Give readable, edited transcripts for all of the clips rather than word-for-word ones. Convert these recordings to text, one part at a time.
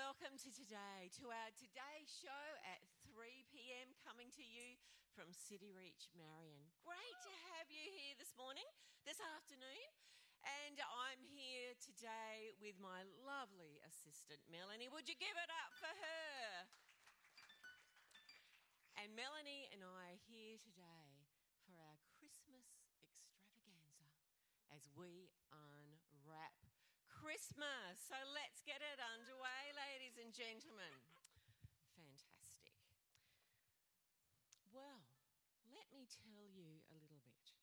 welcome to our Today show at 3 p.m. coming to you from City Reach, Marion. Great to have you here this afternoon. And I'm here today with my lovely assistant, Melanie. Would you give it up for her? And Melanie and I are here today for our Christmas extravaganza as we unwrap Christmas. So let's get it underway, ladies and gentlemen. Fantastic. Well, let me tell you a little bit.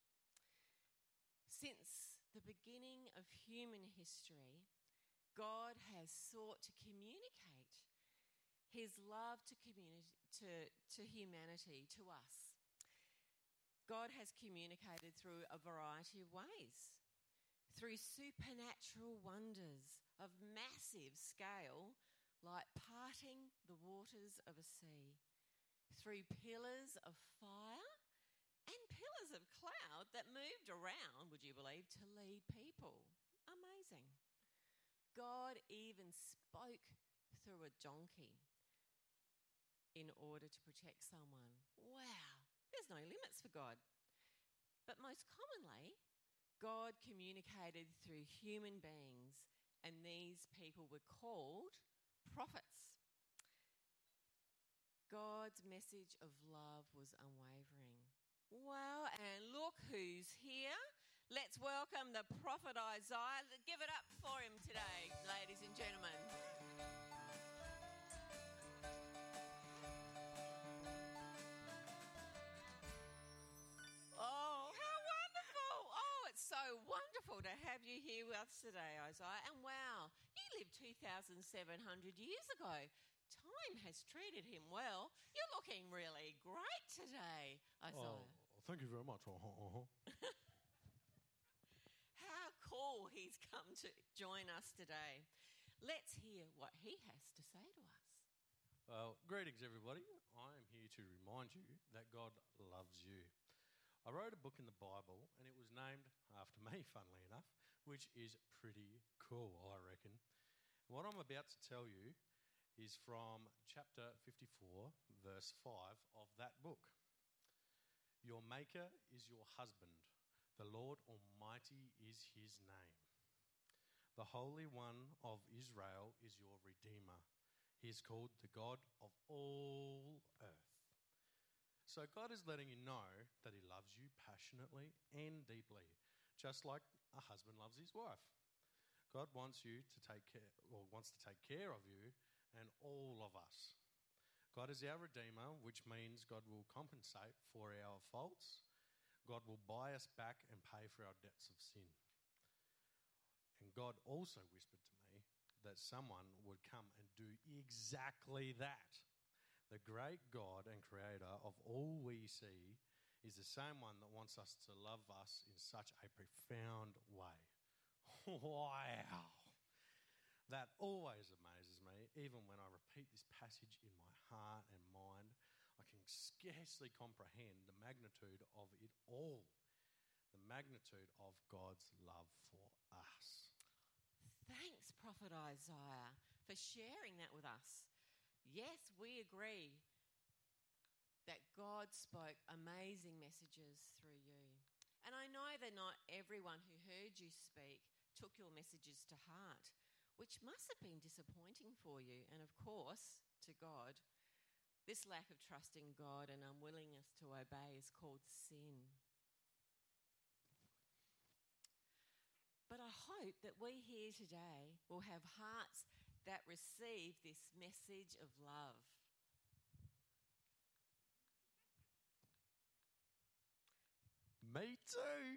Since the beginning of human history, God has sought to communicate his love to humanity, to us. God has communicated through a variety of ways. Through supernatural wonders of massive scale, like parting the waters of a sea. Through pillars of fire and pillars of cloud that moved around, would you believe, to lead people. Amazing. God even spoke through a donkey in order to protect someone. Wow, there's no limits for God. But most commonly, God communicated through human beings, and these people were called prophets. God's message of love was unwavering. Wow, and look who's here. Let's welcome the prophet Isaiah. Give it up for him today, ladies and gentlemen. Oh, how wonderful. Oh, it's so wonderful to have you here with us today, Isaiah. And wow, you lived 2,700 years ago. Time has treated him well. You're looking really great today, Isaiah. Oh, thank you very much. How cool he's come to join us today. Let's hear what he has to say to us. Well, greetings, everybody. I am here to remind you that God loves you. I wrote a book in the Bible, and it was named after me, funnily enough, which is pretty cool, I reckon. What I'm about to tell you is from chapter 54, verse 5 of that book. Your Maker is your husband. The Lord Almighty is his name. The Holy One of Israel is your Redeemer. He is called the God of all earth. So God is letting you know that he loves you passionately and deeply, just like a husband loves his wife. God wants to take care of you and all of us. God is our Redeemer, which means God will compensate for our faults. God will buy us back and pay for our debts of sin. And God also whispered to me that someone would come and do exactly that. The great God and creator of all we see is the same one that wants us to love us in such a profound way. Wow. That always amazes me. Even when I repeat this passage in my heart and mind, I can scarcely comprehend the magnitude of it all. The magnitude of God's love for us. Thanks, Prophet Isaiah, for sharing that with us. Yes, we agree that God spoke amazing messages through you. And I know that not everyone who heard you speak took your messages to heart, which must have been disappointing for you and, of course, to God. This lack of trust in God and unwillingness to obey is called sin. But I hope that we here today will have hearts that receive this message of love. Me too.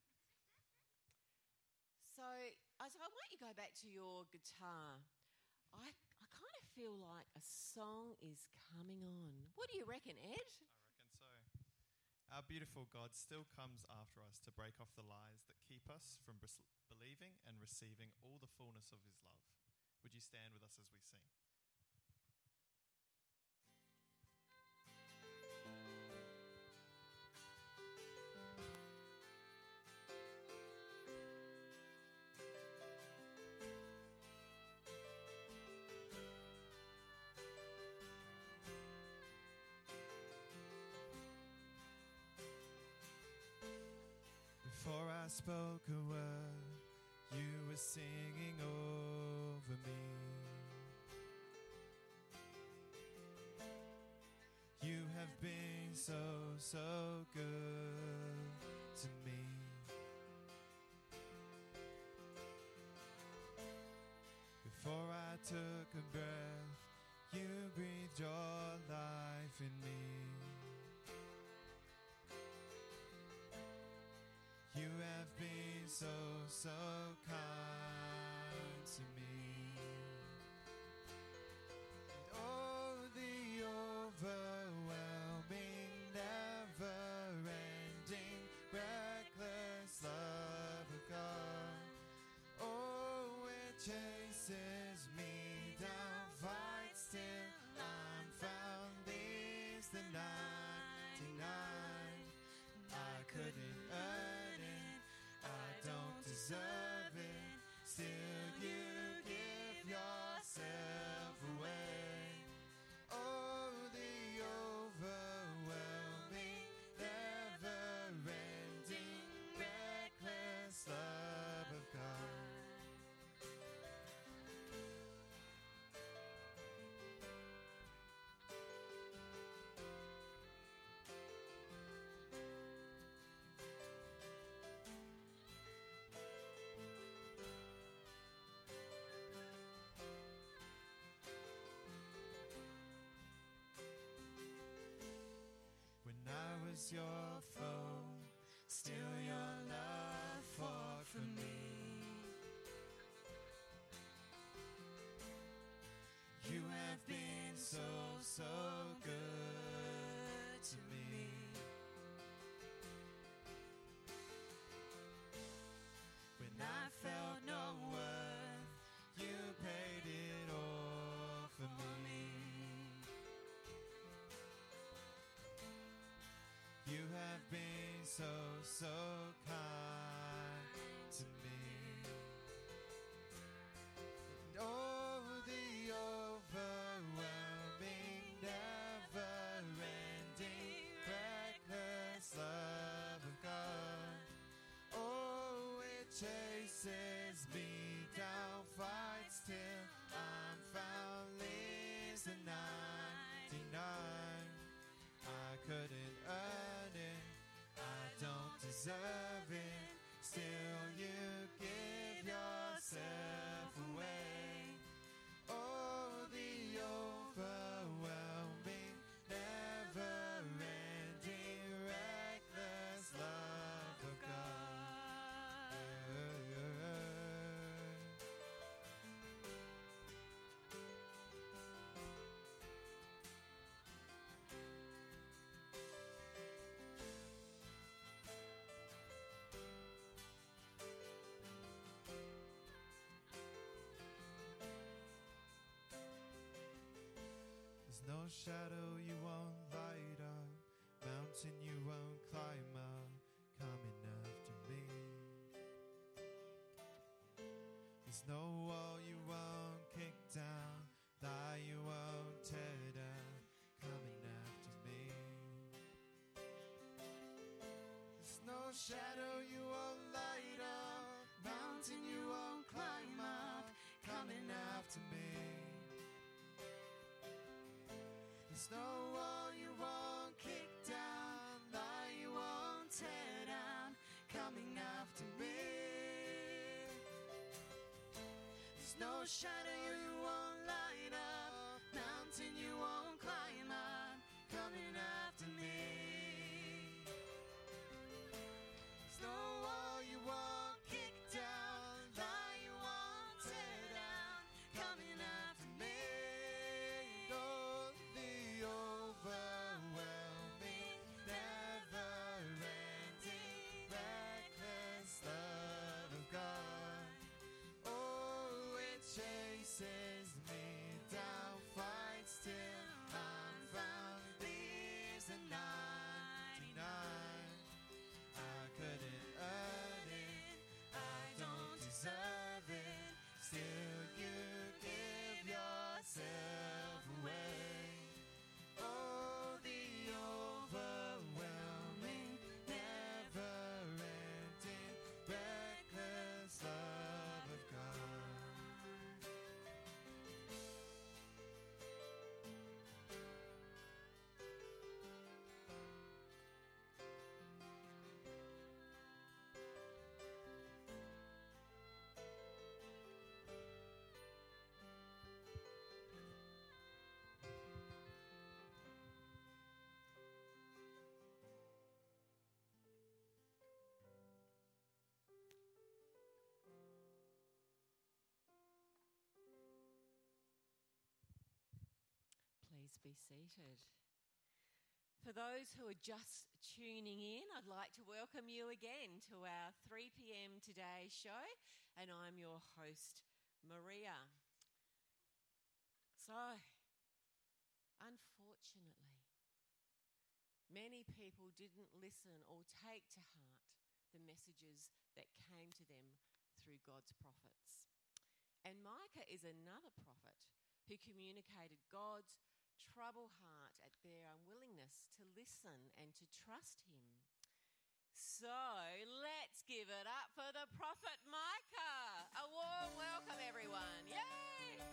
So, I want you to go back to your guitar. I kind of feel like a song is coming on. What do you reckon, Ed? I reckon so. Our beautiful God still comes after us to break off the lies that keep us from believing and receiving all the fullness of his love. Would you stand with us as we sing? spoke a word, you were singing over me. You have been so, so good to me. Before I took a breath, you breathed your life in me. You have been so, so kind to me. And oh, the overwhelming, never-ending, reckless love of God. Oh, it chases me down, fights till I'm found. Leaves the 99. I couldn't earn it, I don't deserve it. Still you give yourself away. Oh, the overwhelming, never-ending, reckless love of God. When I was your foe, still your love fought for me. You have been so, so good to me. When I felt no worth, you paid it all for me. You have been so, so kind to me. And oh, the overwhelming, never-ending, reckless love of God. Oh, it chases me down, fights till I'm found, leaves the 99. I couldn't earn it, I don't deserve it. Still you give yourself away. Oh, the overwhelming, never-ending, reckless love of God. There's no shadow you won't light up, mountain you won't climb up, coming after me. There's no wall you won't kick down, lie you won't tear down, coming after me. There's no shadow you won't light up, mountain you won't climb up, coming after me. There's no wall you won't kick down, lie you won't tear down, coming after me. There's no shadow you won't light up, mountain you won't climb up, coming after me. There's no wall you won't kick down, lie you won't tear down, coming after me. Oh, the overwhelming, never-ending, reckless love of God. Oh, it chases be seated. For those who are just tuning in, I'd like to welcome you again to our 3 p.m. Today show, and I'm your host, Maria. So, unfortunately, many people didn't listen or take to heart the messages that came to them through God's prophets. And Micah is another prophet who communicated God's troubled heart at their unwillingness to listen and to trust him. So let's give it up for the prophet Micah. A warm welcome, everyone. Yay!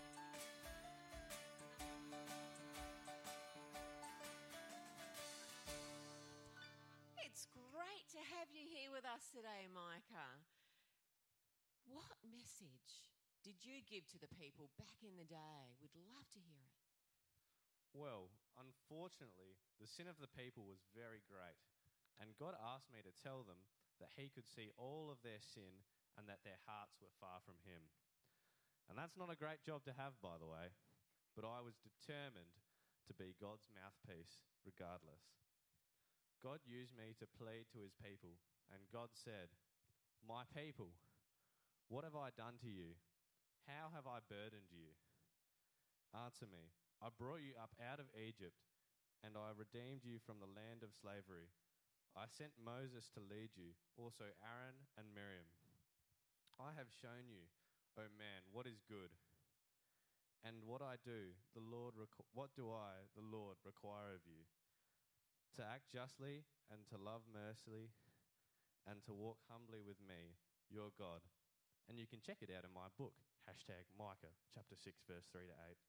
It's great to have you here with us today, Micah. What message did you give to the people back in the day? We'd love to hear it. Well, unfortunately, the sin of the people was very great, and God asked me to tell them that he could see all of their sin and that their hearts were far from him. And that's not a great job to have, by the way, but I was determined to be God's mouthpiece regardless. God used me to plead to his people, and God said, "My people, what have I done to you? How have I burdened you? Answer me. I brought you up out of Egypt, and I redeemed you from the land of slavery. I sent Moses to lead you, also Aaron and Miriam. I have shown you, O man, what is good. And what I do, what do I, the Lord, require of you? To act justly and to love mercily and to walk humbly with me, your God." And you can check it out in my book, #Micah, chapter 6, verse 3 to 8.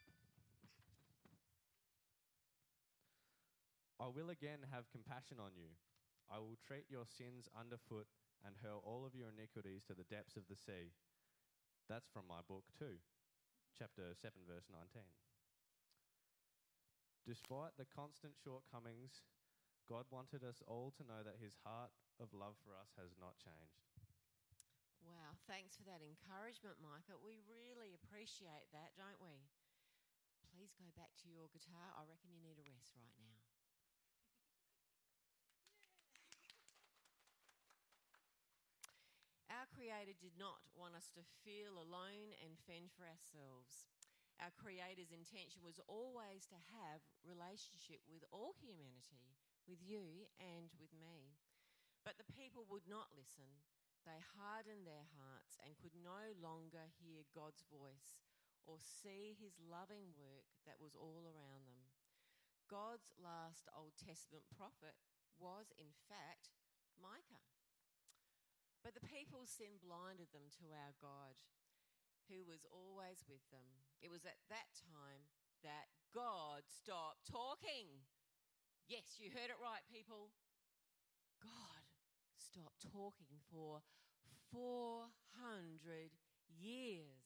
I will again have compassion on you. I will treat your sins underfoot and hurl all of your iniquities to the depths of the sea. That's from my book too, chapter 7, verse 19. Despite the constant shortcomings, God wanted us all to know that his heart of love for us has not changed. Wow, thanks for that encouragement, Micah. We really appreciate that, don't we? Please go back to your guitar. I reckon you need a rest right now. Our Creator did not want us to feel alone and fend for ourselves. Our Creator's intention was always to have relationship with all humanity, with you and with me. But the people would not listen. They hardened their hearts and could no longer hear God's voice or see his loving work that was all around them. God's last Old Testament prophet was, in fact, Micah. But the people's sin blinded them to our God, who was always with them. It was at that time that God stopped talking. Yes, you heard it right, people. God stopped talking for 400 years.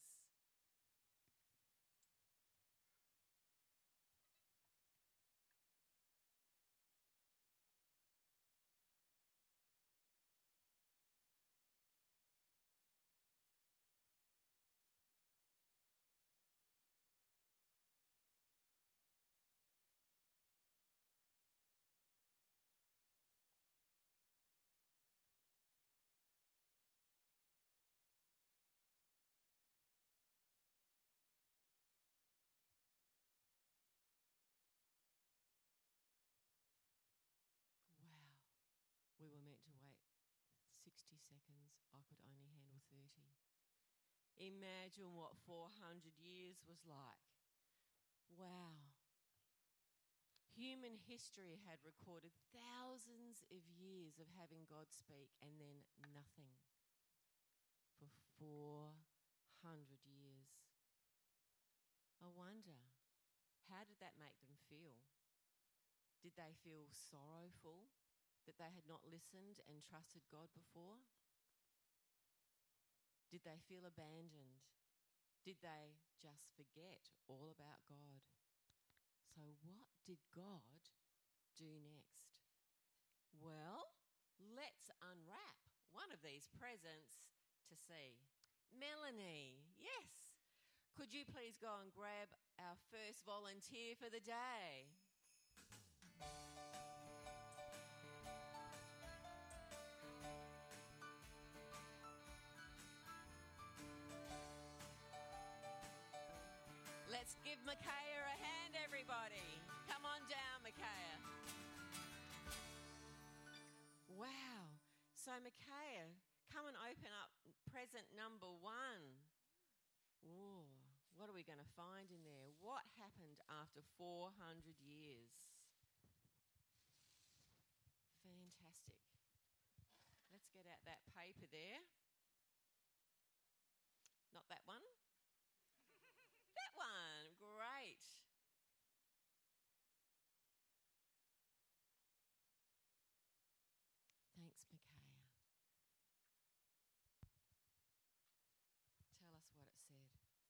Wow, we were meant to wait 60 seconds. I could only handle 30. Imagine what 400 years was like. Wow. Human history had recorded thousands of years of having God speak and then nothing for 400 years. I wonder, how did that make them feel? Did they feel sorrowful that they had not listened and trusted God before? Did they feel abandoned? Did they just forget all about God? So what did God do next? Well, let's unwrap one of these presents to see. Melanie, yes. Could you please go and grab our first volunteer for the day? Let's give Micaiah a hand, everybody. Come on down, Micaiah. Wow. So, Micaiah, come and open up present number 1. Ooh, what are we going to find in there? What happened after 400 years? Fantastic. Let's get out that paper there. Not that one. That one. Great. Thanks, Micaiah. Tell us what it said.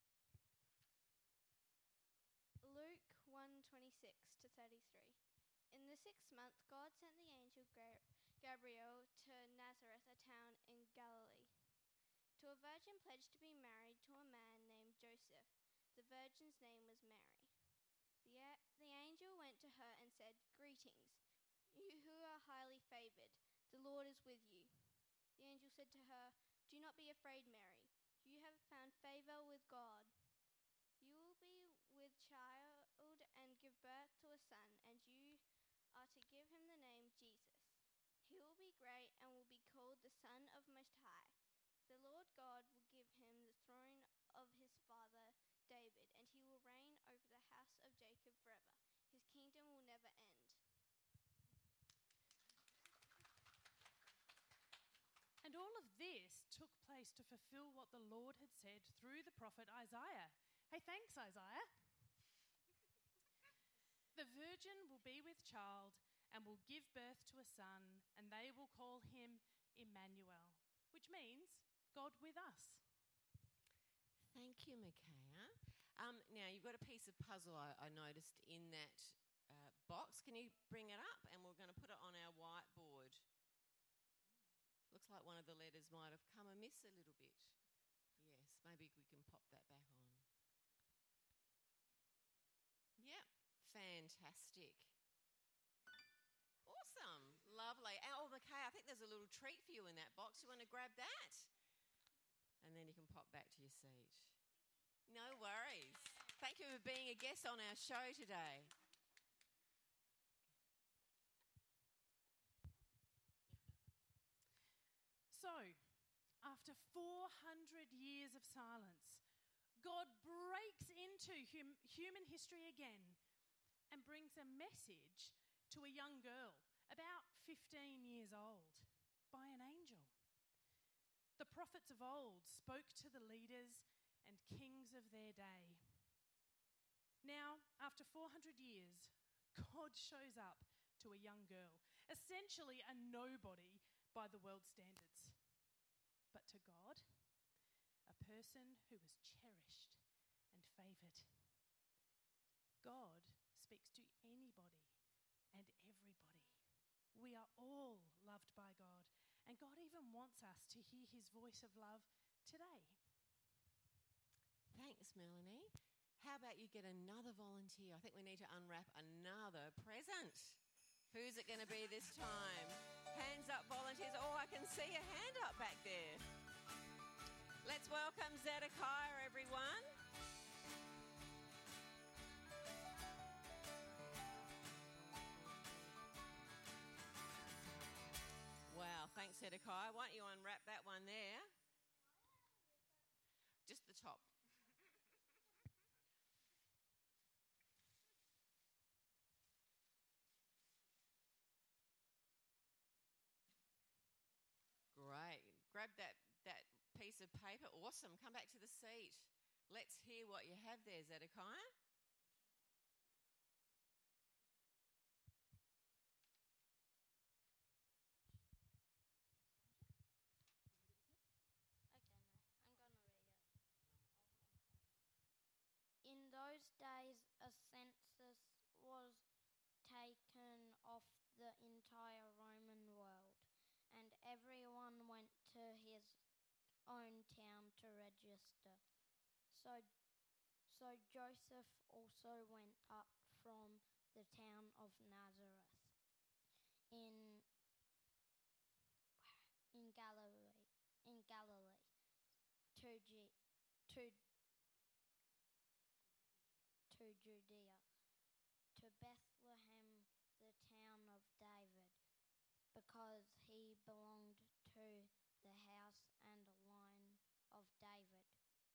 Luke 1:26 to 33. In the 6th month, God sent the angel Gabriel to Nazareth, a town in Galilee, to a virgin pledged to be married to a man named Joseph. The virgin's name was Mary. The angel went to her and said, "Greetings, you who are highly favored. The Lord is with you." The angel said to her, "Do not be afraid, Mary. You have found favor with God. You will be with child and give birth to a son, and you are to give him the name Jesus. He will be great and will be called the Son of Most High. The Lord God will give him the throne of his father David, and he will reign over the house of Jacob forever. His kingdom will never end." And all of this took place to fulfill what the Lord had said through the prophet Isaiah. Hey, thanks, Isaiah. The virgin will be with child and will give birth to a son, and they will call him Emmanuel, which means God with us. Thank you, Micaiah. Now, you've got a piece of puzzle I noticed in that box. Can you bring it up? And we're going to put it on our whiteboard. Looks like one of the letters might have come amiss a little bit. Yes, maybe we can pop that back on. Yep, fantastic. Awesome, lovely. Oh, Micaiah, I think there's a little treat for you in that box. You want to grab that? And then you can pop back to your seat. No worries. Thank you for being a guest on our show today. So, after 400 years of silence, God breaks into human history again and brings a message to a young girl, about 15 years old, by an angel. The prophets of old spoke to the leaders and kings of their day. Now, after 400 years, God shows up to a young girl, essentially a nobody by the world's standards. But to God, a person who was cherished and favoured. God speaks to anybody and everybody. We are all loved by God, and God even wants us to hear his voice of love today. Thanks, Melanie. How about you get another volunteer? I think we need to unwrap another present. Who's it going to be this time? Hands up, volunteers. Oh, I can see a hand up back there. Let's welcome Zedekiah, everyone. Wow, thanks, Zedekiah. Why don't you unwrap that one there? Just the top. Great. Grab that piece of paper. Awesome. Come back to the seat. Let's hear what you have there, Zedekiah. In those days, a census was taken of the entire Roman world, and everyone went to his own town to register. So So Joseph also went up from the town of Nazareth in Galilee to Judea, to Bethlehem, the town of David, because he belonged to the house and line of David.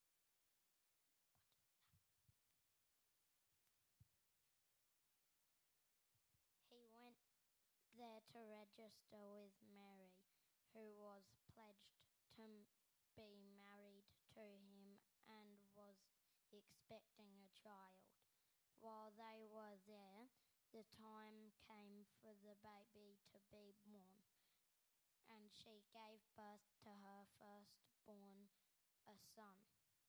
He went there to register with Mary, who was pledged to be married to him and was expecting a child. While they were there, the time came for the baby to be born, and she gave birth to her firstborn, a son.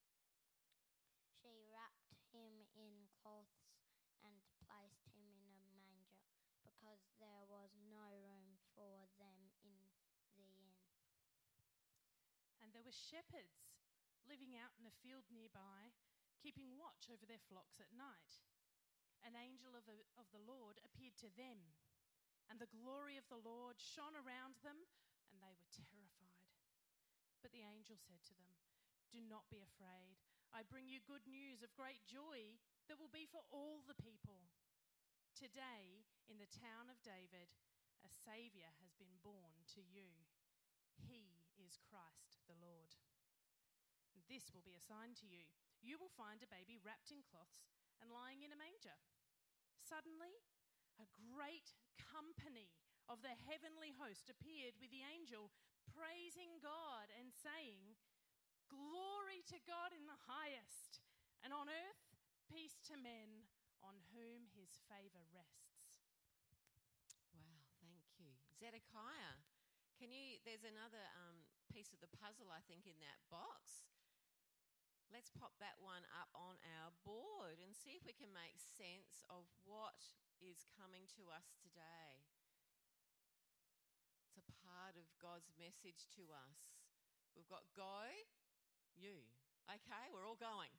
She wrapped him in cloths and placed him in a manger, because there was no room for them in the inn. And there were shepherds living out in a field nearby, keeping watch over their flocks at night. An angel of the Lord appeared to them, and the glory of the Lord shone around them, and they were terrified. But the angel said to them, "Do not be afraid. I bring you good news of great joy that will be for all the people. Today, in the town of David, a Saviour has been born to you. He is Christ the Lord. This will be a sign to you. You will find a baby wrapped in cloths and lying in a manger." Suddenly, a great company of the heavenly host appeared with the angel, praising God and saying, "Glory to God in the highest, and on earth peace to men on whom his favour rests." Wow, thank you. Zedekiah, there's another piece of the puzzle, I think, in that box. Let's pop that one up on our board and see if we can make sense of what is coming to us today. It's a part of God's message to us. We've got go, you. Okay, we're all going.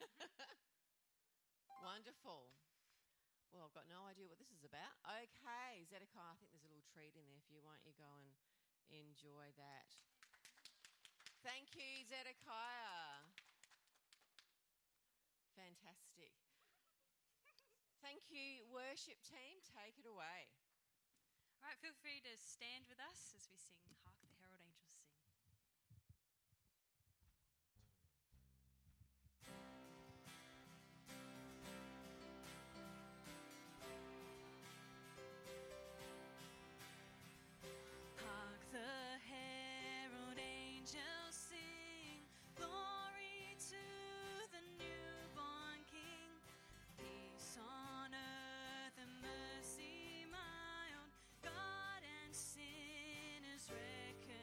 Wonderful. Well, I've got no idea what this is about. Okay, Zedekiah, I think there's a little treat in there for you. Why don't you go and enjoy that? Thank you, Zedekiah. Fantastic. Thank you, worship team. Take it away. All right, feel free to stand with us as we sing Hark the Herald Angels Sing. Hark the herald angels sing, glory to the newborn King, peace on earth and mercy mild, God and sinners reckoned.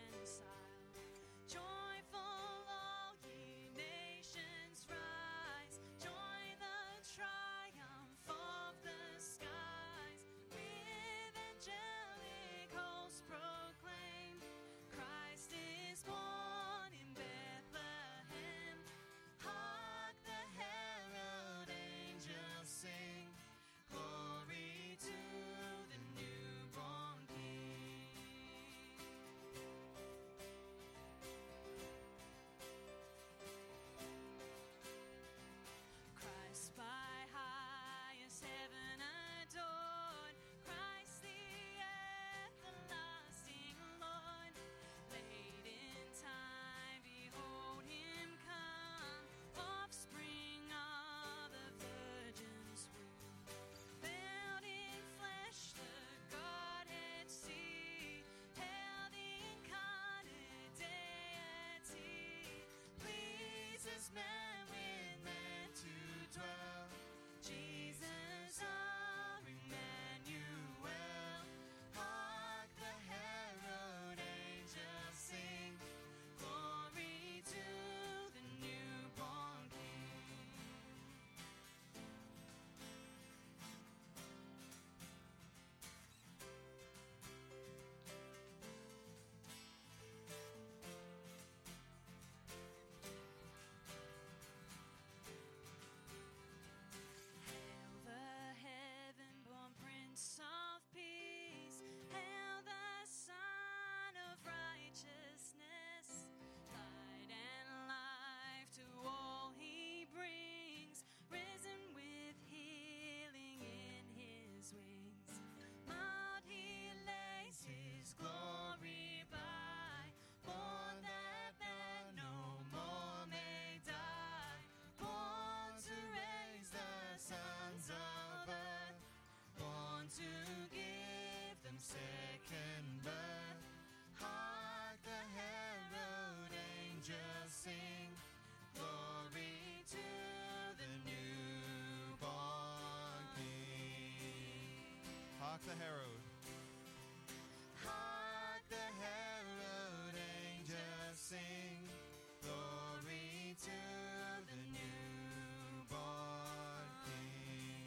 sing glory to the newborn King. Hark the herald. Hark the herald angels sing glory to the newborn King.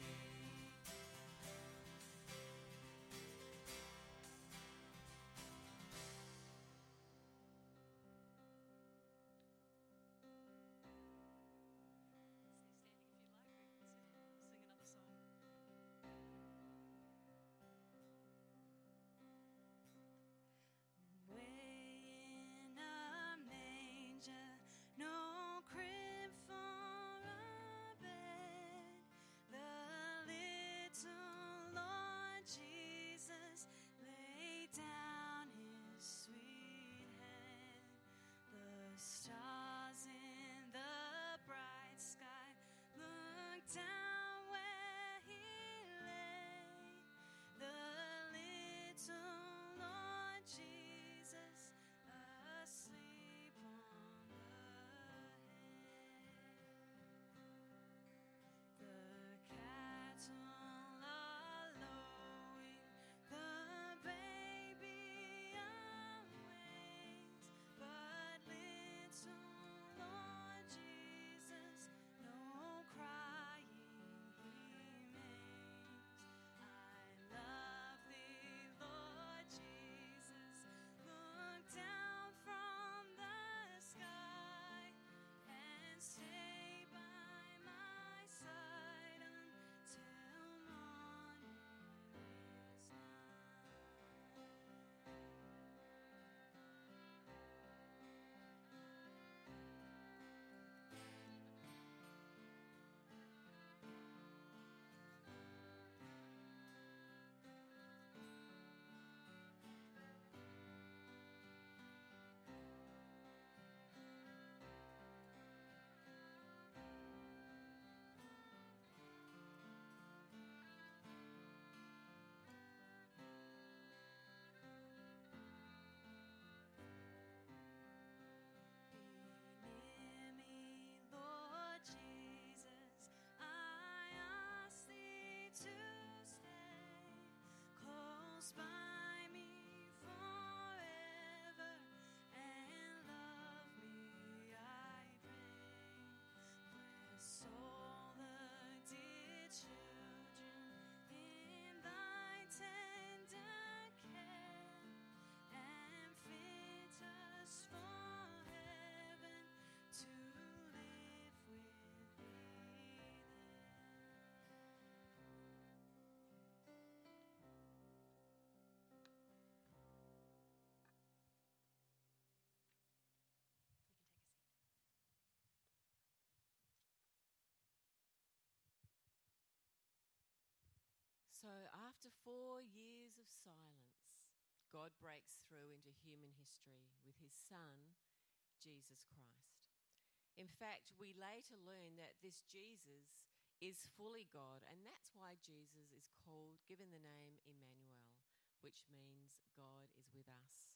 So, after 4 years of silence, God breaks through into human history with his Son, Jesus Christ. In fact, we later learn that this Jesus is fully God, and that's why Jesus is given the name Emmanuel, which means God is with us.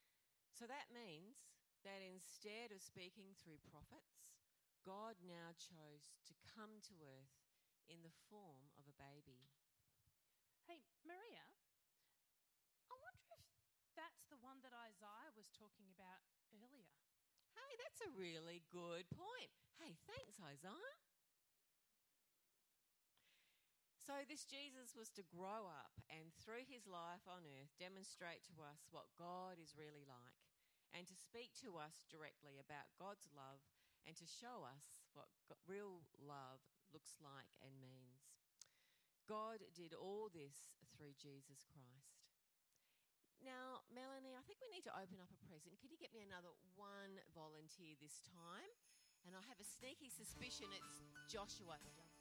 So that means that instead of speaking through prophets, God now chose to come to earth in the form of a baby. Hey, Maria, I wonder if that's the one that Isaiah was talking about earlier. Hey, that's a really good point. Hey, thanks, Isaiah. So this Jesus was to grow up and through his life on earth demonstrate to us what God is really like and to speak to us directly about God's love and to show us what real love looks like and means. God did all this through Jesus Christ. Now, Melanie, I think we need to open up a present. Could you get me another one volunteer this time? And I have a sneaky suspicion it's Joshua.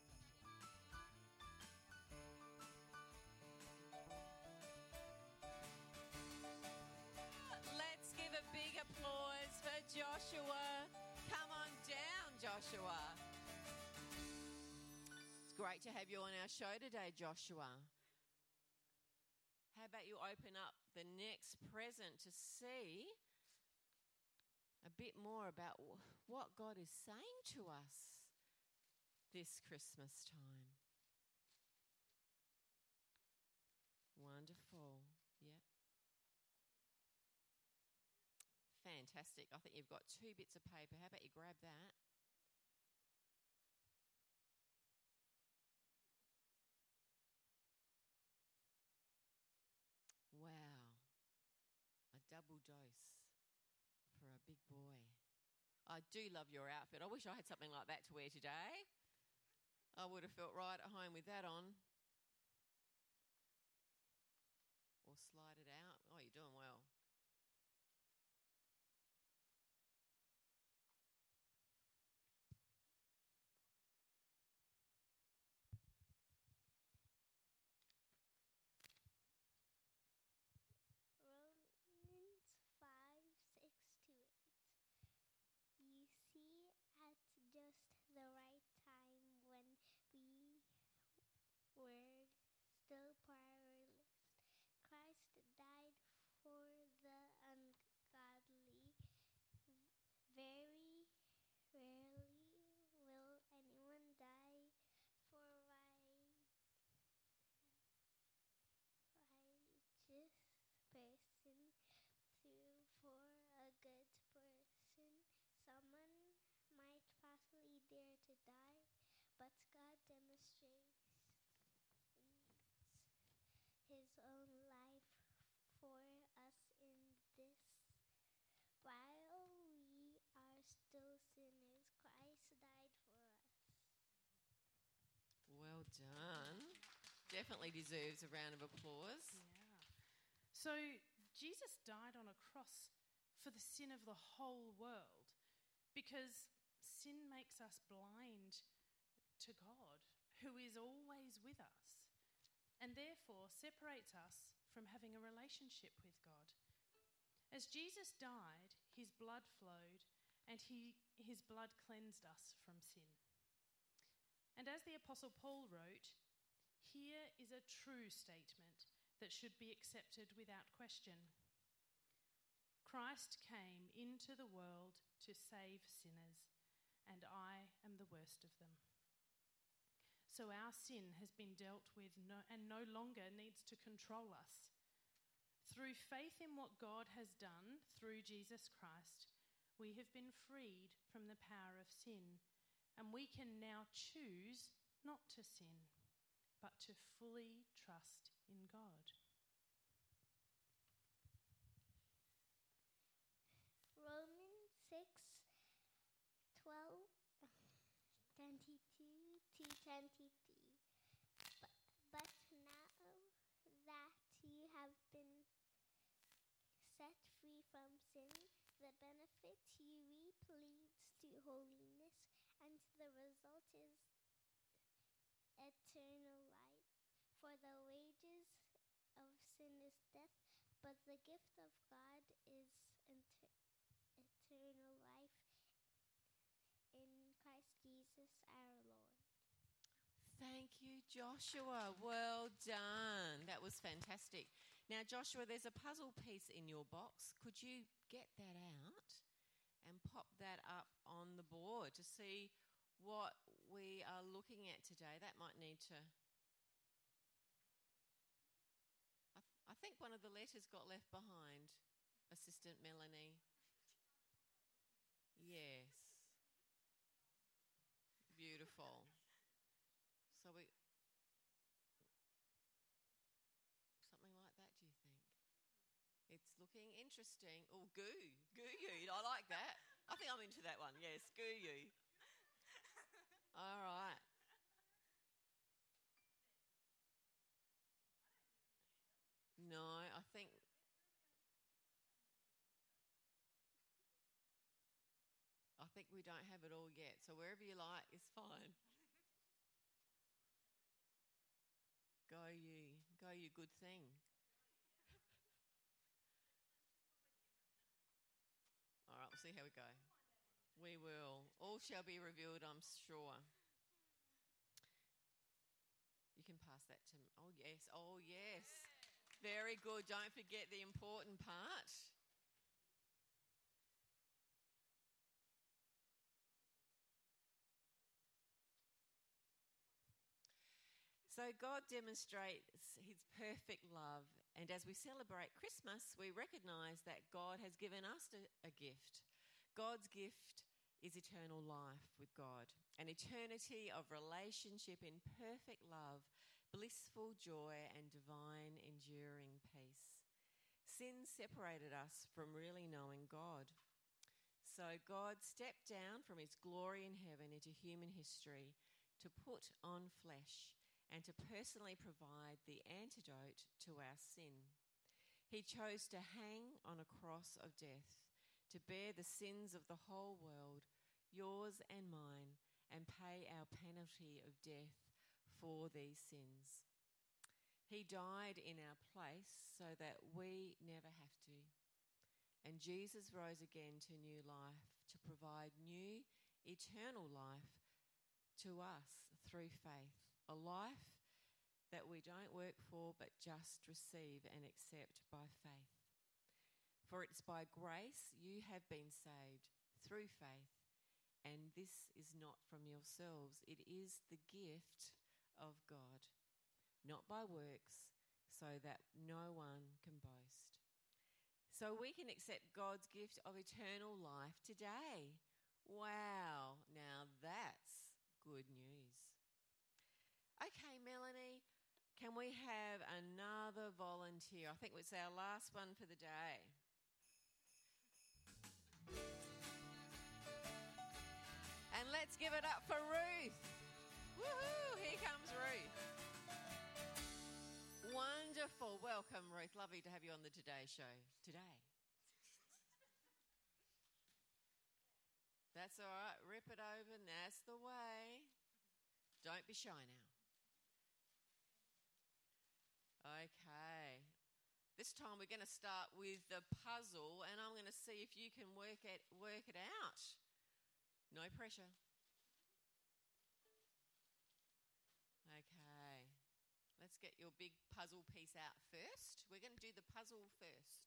Let's give a big applause for Joshua. Come on down, Joshua. It's great to have you on our show today, Joshua. How about you open up the next present to see a bit more about what God is saying to us this Christmas time. Wonderful. Yep. Fantastic. I think you've got 2 bits of paper. How about you grab that? Wow. A double dose for a big boy. I do love your outfit. I wish I had something like that to wear today. I would have felt right at home with that on. Or slide it out. Oh, you're doing well. Romans 5:6-8. You see, at just the right time when we were still powerless, Christ died for the ungodly. Very rarely will anyone die for righteous person through for a good person. Someone might possibly dare to die, but God demonstrates his own life for us in this. While we are still sinners, Christ died for us. Well done. Definitely deserves a round of applause. Yeah. So Jesus died on a cross for the sin of the whole world because sin makes us blind to God, who is always with us, and therefore separates us from having a relationship with God. As Jesus died, his blood flowed and his blood cleansed us from sin. And as the Apostle Paul wrote, here is a true statement that should be accepted without question. Christ came into the world to save sinners, and I am the worst of them. So our sin has been dealt with and no longer needs to control us. Through faith in what God has done through Jesus Christ, we have been freed from the power of sin, and we can now choose not to sin, but to fully trust in God. Romans 6:22-23. But now that you have been set free from sin, the benefit you reap leads to holiness, and the result is eternal life. For the wages of sin is death, but the gift of God is eternal life in Christ Jesus our Lord. Thank you, Joshua. Well done. That was fantastic. Now, Joshua, there's a puzzle piece in your box. Could you get that out and pop that up on the board to see what we are looking at today? That might need to... I think one of the letters got left behind, Assistant Melanie. Yes. Beautiful. So we... Something like that, do you think? It's looking interesting. Oh, goo you. I like that. I think I'm into that one. Yes, goo you. All right. No, I think... I think we don't have it all yet. So wherever you like is fine. Go you good thing. All right, we'll see how we go. We will. All shall be revealed, I'm sure. You can pass that to me. Oh, yes. Oh, yes. Very good. Don't forget the important part. So God demonstrates his perfect love, and as we celebrate Christmas, we recognise that God has given us a gift. God's gift is eternal life with God, an eternity of relationship in perfect love, blissful joy and divine enduring peace. Sin separated us from really knowing God. So God stepped down from his glory in heaven into human history to put on flesh and to personally provide the antidote to our sin. He chose to hang on a cross of death, to bear the sins of the whole world, yours and mine, and pay our penalty of death for these sins. He died in our place so that we never have to. And Jesus rose again to new life, to provide new, eternal life to us through faith, a life that we don't work for but just receive and accept by faith. For it's by grace you have been saved through faith, and this is not from yourselves. It is the gift of God, not by works, so that no one can boast. So we can accept God's gift of eternal life today. Wow, now that's good news. Okay, Melanie, can we have another volunteer? I think it's our last one for the day. And let's give it up for Ruth. Woohoo, here comes Ruth. Wonderful. Welcome, Ruth. Lovely to have you on the Today Show today. That's all right. Rip it open. That's the way. Don't be shy now. Okay. This time we're going to start with the puzzle, and I'm going to see if you can work it out. No pressure. Okay. Let's get your big puzzle piece out first. We're going to do the puzzle first.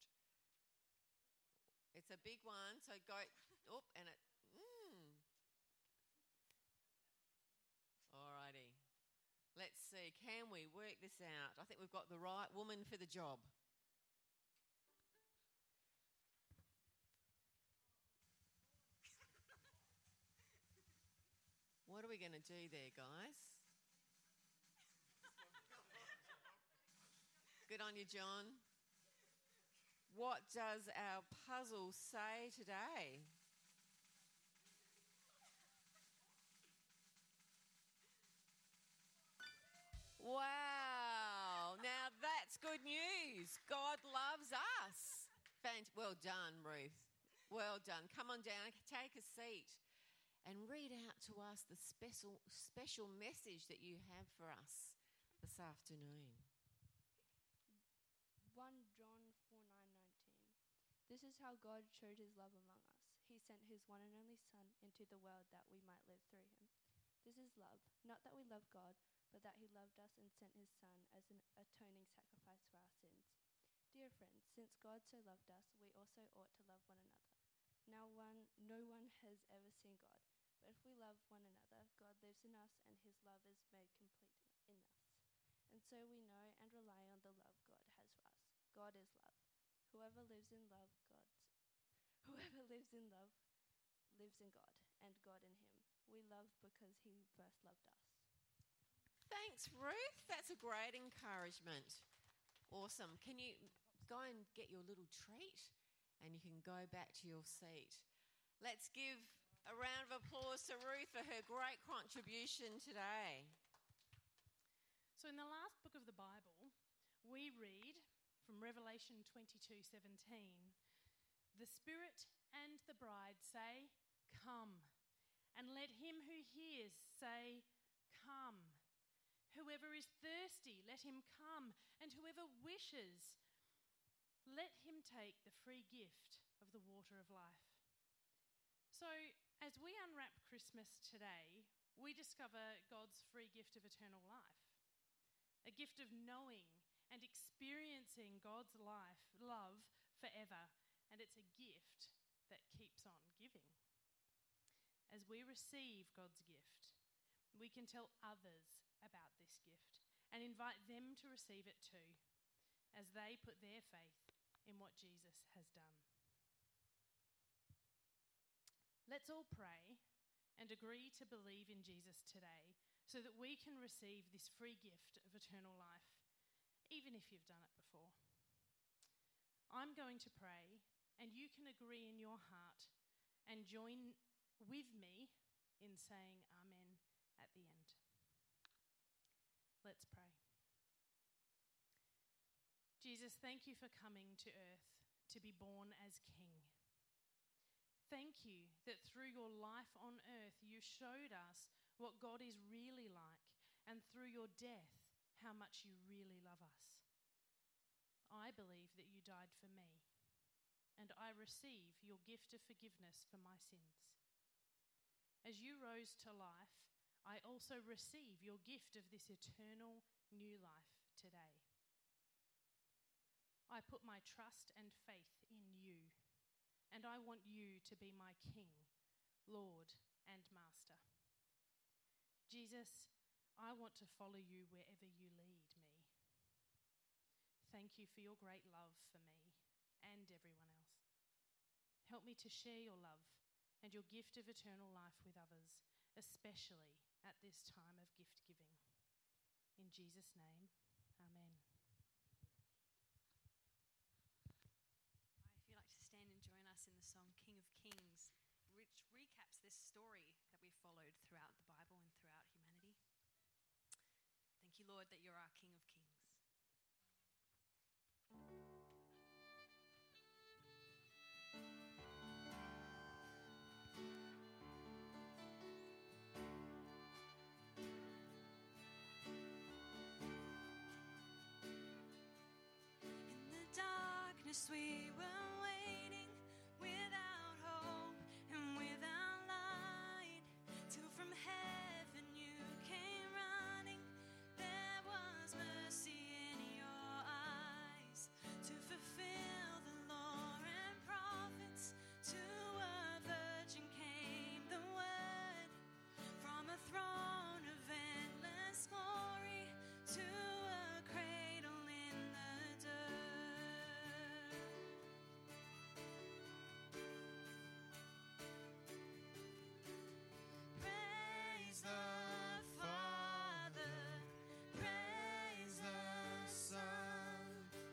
It's a big one, so go, and it, Alrighty. Let's see, can we work this out? I think we've got the right woman for the job. What are we going to do there, guys? Good on you, John. What does our puzzle say today? Wow. Now that's good news. God loves us. Well done, Ruth. Well done. Come on down, take a seat and read out to us the special message that you have for us this afternoon. 1 John 4:9-19. This is how God showed his love among us. He sent his one and only Son into the world that we might live through him. This is love, not that we love God, but that he loved us and sent his Son as an atoning sacrifice for our sins. Dear friends, since God so loved us, we also ought to love one another. No one has ever seen God, but if we love one another, God lives in us and his love is made complete in us. And so we know and rely on the love God has for us. God is love. Whoever lives in love lives in God, and God in him. We love because he first loved us. Thanks, Ruth. That's a great encouragement. Awesome. Can you go and get your little treat and you can go back to your seat. Let's give a round of applause to Ruth for her great contribution today. So in the last book of the Bible, we read from Revelation 22:17, "The Spirit and the bride say, 'Come,' and let him who hears say, 'Come.' Whoever is thirsty, let him come, and whoever wishes, let him take the free gift of the water of life." So, as we unwrap Christmas today, we discover God's free gift of eternal life, a gift of knowing and experiencing God's love forever, and it's a gift that keeps on giving. As we receive God's gift, we can tell others about this gift and invite them to receive it too, as they put their faith in what Jesus has done. Let's all pray and agree to believe in Jesus today so that we can receive this free gift of eternal life, even if you've done it before. I'm going to pray, and you can agree in your heart and join with me in saying Amen at the end. Let's pray. Jesus, thank you for coming to earth to be born as King. Thank you that through your life on earth you showed us what God is really like, and through your death how much you really love us. I believe that you died for me, and I receive your gift of forgiveness for my sins. As you rose to life, I also receive your gift of this eternal new life today. I put my trust and faith in you, and I want you to be my King, Lord, and Master. Jesus, I want to follow you wherever you lead me. Thank you for your great love for me and everyone else. Help me to share your love and your gift of eternal life with others, especially at this time of gift giving. In Jesus' name, amen. If you'd like to stand and join us in the song King of Kings, which recaps this story that we've followed throughout the Bible and throughout humanity. Thank you, Lord, that you're our King of Kings. In the darkness we were waiting, without hope and without light, till from heaven you came running. There was mercy in your eyes to fulfill the law and prophets. To a virgin came the word, from a throne of endless glory to a cradle in the dirt. Praise the Father, praise the Son,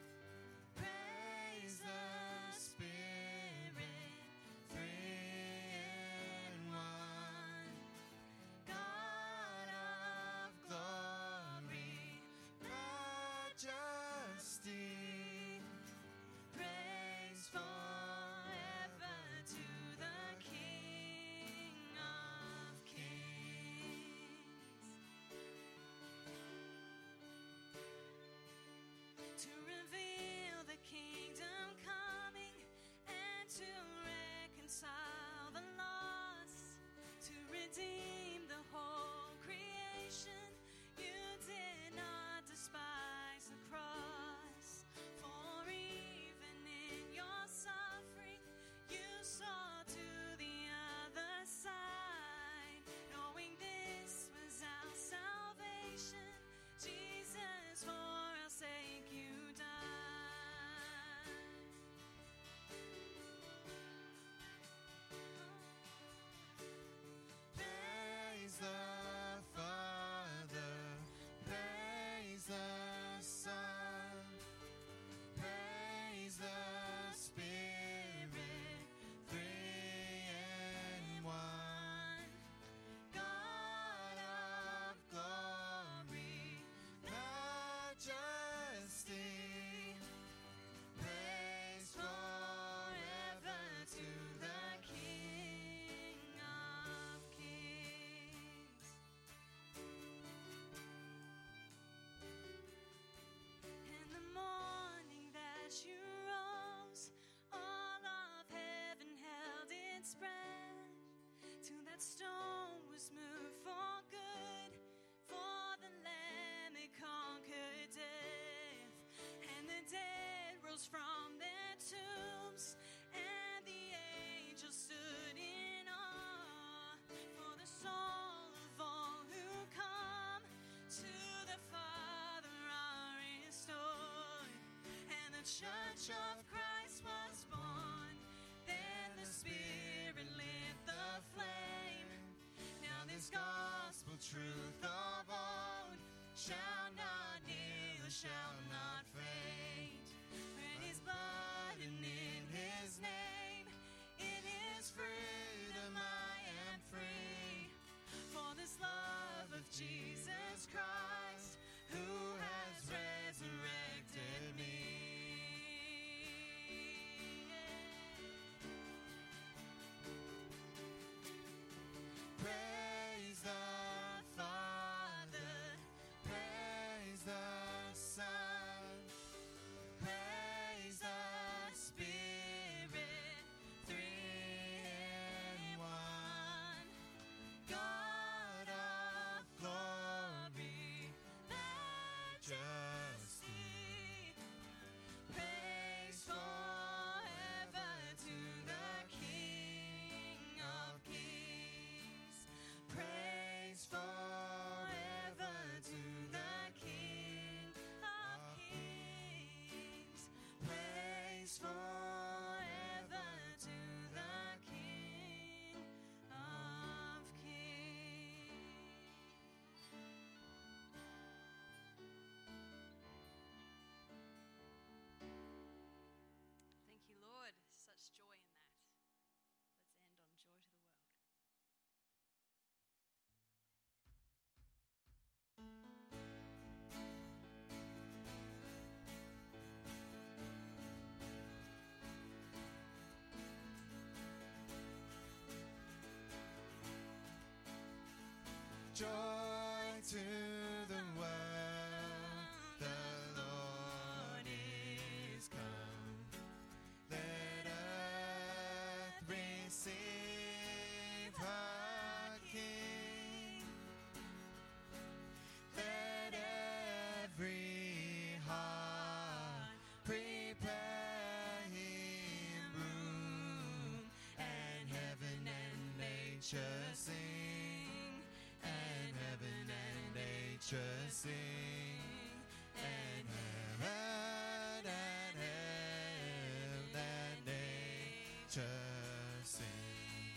praise the Spirit, three in one. God of glory, majesty, praise forever to the King of Kings. To reveal the kingdom coming and to reconcile the lost, to redeem the whole creation. You did not despise the cross, for even in your suffering you saw to the other side, knowing this was our salvation. Jesus, for our sake you died. Church of Christ was born. Then the Spirit lit the flame. Now this gospel truth of old shall not kneel, shall not faint. In His blood and in His name, in His freedom I am free. For this love of Jesus Christ, who has resurrected me. Praise the Father, praise the Son, praise the Spirit, three in one. God of glory, majesty, praise forever to the King of Kings. Praise forever to the King of Kings. Praise forever to the King of Kings. Thank you, Lord. Such joy in that. Let's end on joy to the world. Joy to the world, the Lord is come. Let earth receive her King. Let every heart prepare Him room, and heaven and nature sing, and heaven and nature sing, and heaven and nature sing.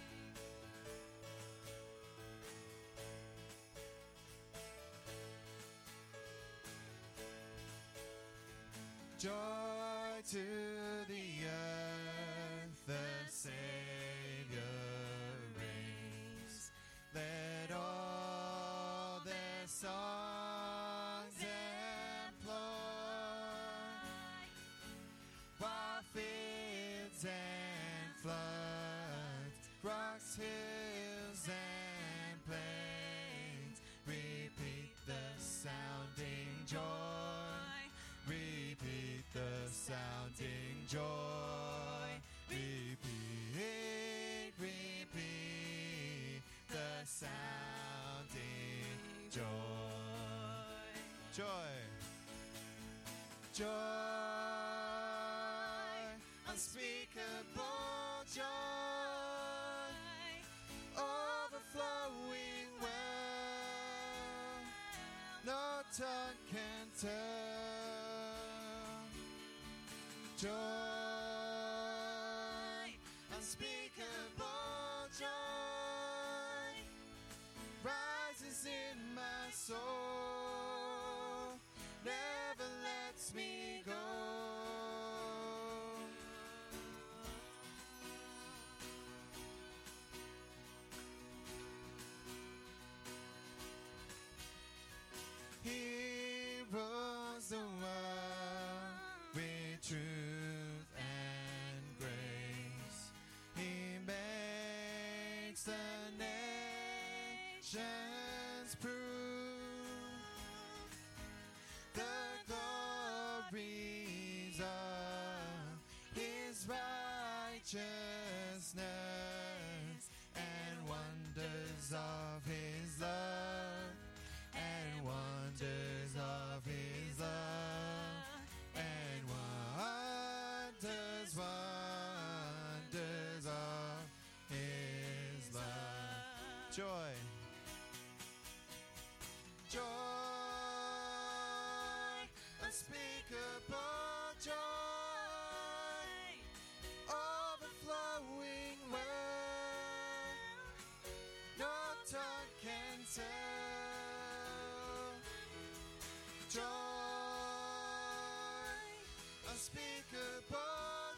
Joy to the earth, the Savior reigns. Let all their songs employ, while fields and floods, rocks, hills and plains repeat the sounding joy, repeat the sounding joy, repeat, repeat the sounding joy. Joy. Joy. Unspeakable joy. Overflowing well. No tongue can tell. Joy. Unspeakable joy rises in my soul, never lets me go. He rules the world with truth and grace. He makes the nations prove the glories of His righteousness and wonders of His love, and wonders of His love, and wonders, wonders of His love. Joy. Joy. Unspeakable joy. joy, unspeakable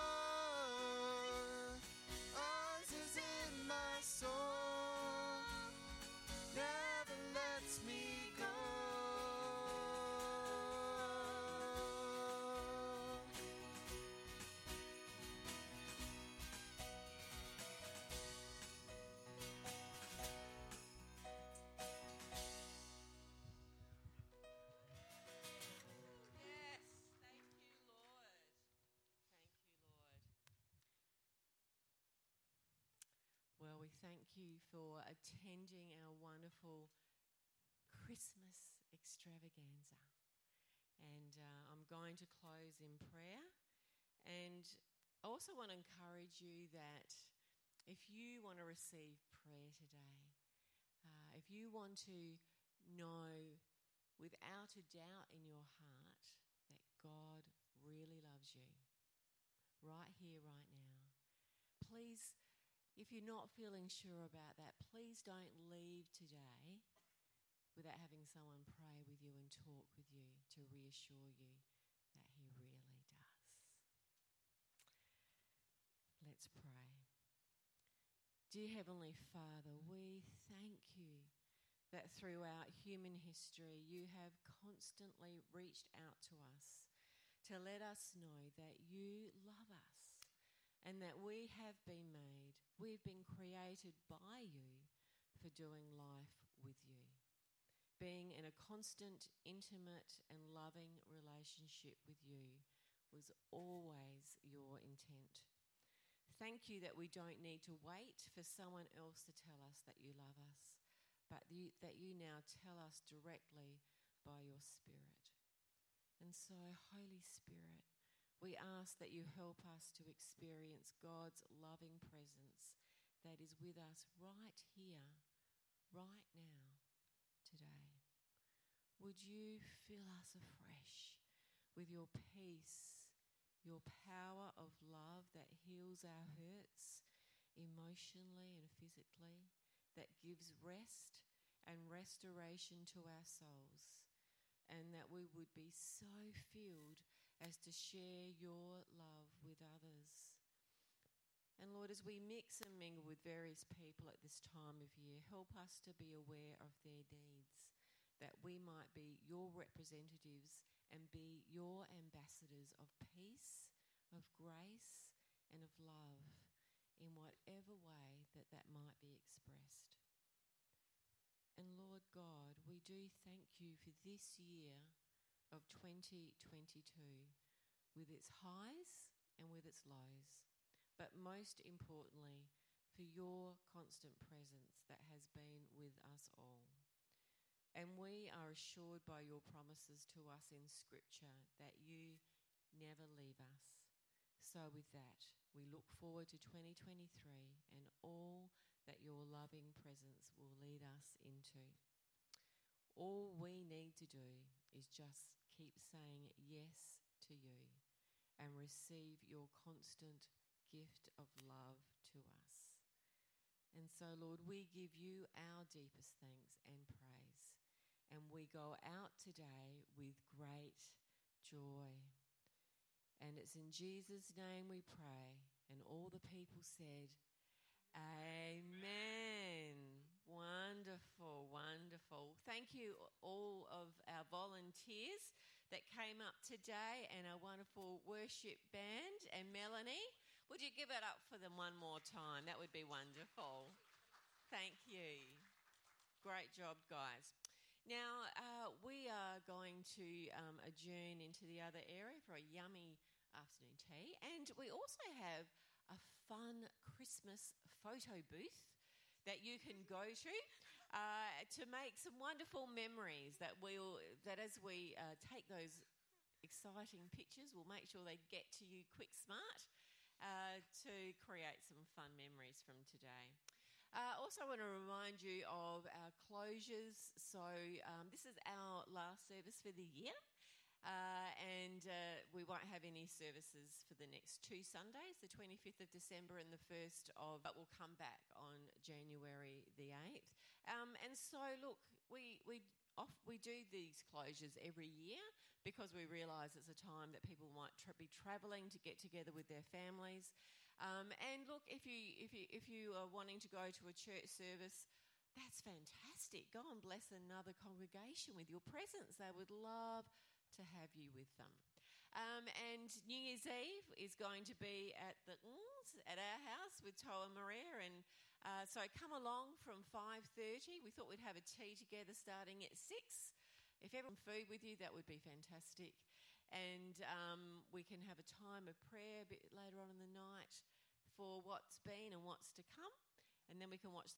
joy, rises in my soul, never lets me go. Yes, thank you, Lord. Thank you, Lord. Well, we thank you for attending our wonderful Christmas extravaganza. And I'm going to close in prayer. And I also want to encourage you that if you want to receive prayer today, if you want to know without a doubt in your heart that God really loves you, right here, right now, please, if you're not feeling sure about that, please don't leave today without having someone pray with you and talk with you to reassure you that he really does. Let's pray. Dear Heavenly Father, we thank you that throughout human history you have constantly reached out to us to let us know that you love us and that we have been made, we've been created by you for doing life with you. Being in a constant, intimate and loving relationship with you was always your intent. Thank you that we don't need to wait for someone else to tell us that you love us, but that you now tell us directly by your Spirit. And so, Holy Spirit, we ask that you help us to experience God's loving presence that is with us right here, right now, today. Would you fill us afresh with your peace, your power of love that heals our hurts emotionally and physically, that gives rest and restoration to our souls, and that we would be so filled as to share your love with others. And Lord, as we mix and mingle with various people at this time of year, help us to be aware of their needs, that we might be your representatives and be your ambassadors of peace, of grace, and of love in whatever way that might be expressed. And Lord God, we do thank you for this year of 2022 with its highs and with its lows, but most importantly for your constant presence that has been with us all. And we are assured by your promises to us in Scripture that you never leave us. So with that, we look forward to 2023 and all that your loving presence will lead us into. All we need to do is just keep saying yes to you and receive your constant gift of love to us. And so, Lord, we give you our deepest thanks and praise. And we go out today with great joy. And it's in Jesus' name we pray. And all the people said, Amen. Wonderful, wonderful. Thank you all of our volunteers that came up today and our wonderful worship band. And Melanie, would you give it up for them one more time? That would be wonderful. Thank you. Great job, guys. Now, we are going to adjourn into the other area for a yummy afternoon tea. And we also have a fun Christmas photo booth that you can go to make some wonderful memories that as we take those exciting pictures, we'll make sure they get to you quick smart to create some fun memories from today. Also, I want to remind you of our closures. So this is our last service for the year, and we won't have any services for the next 2 Sundays, the 25th of December and the 1st of, but we'll come back on January the 8th. And so, look, we we do these closures every year because we realise it's a time that people might be travelling to get together with their families. And look, if you are wanting to go to a church service, that's fantastic. Go and bless another congregation with your presence. They would love to have you with them. And New Year's Eve is going to be at our house with Toa Maria, and so come along from 5:30. We thought we'd have a tea together starting at 6. If everyone food with you, that would be fantastic. And we can have a time of prayer a bit later on in the night for what's been and what's to come. And then we can watch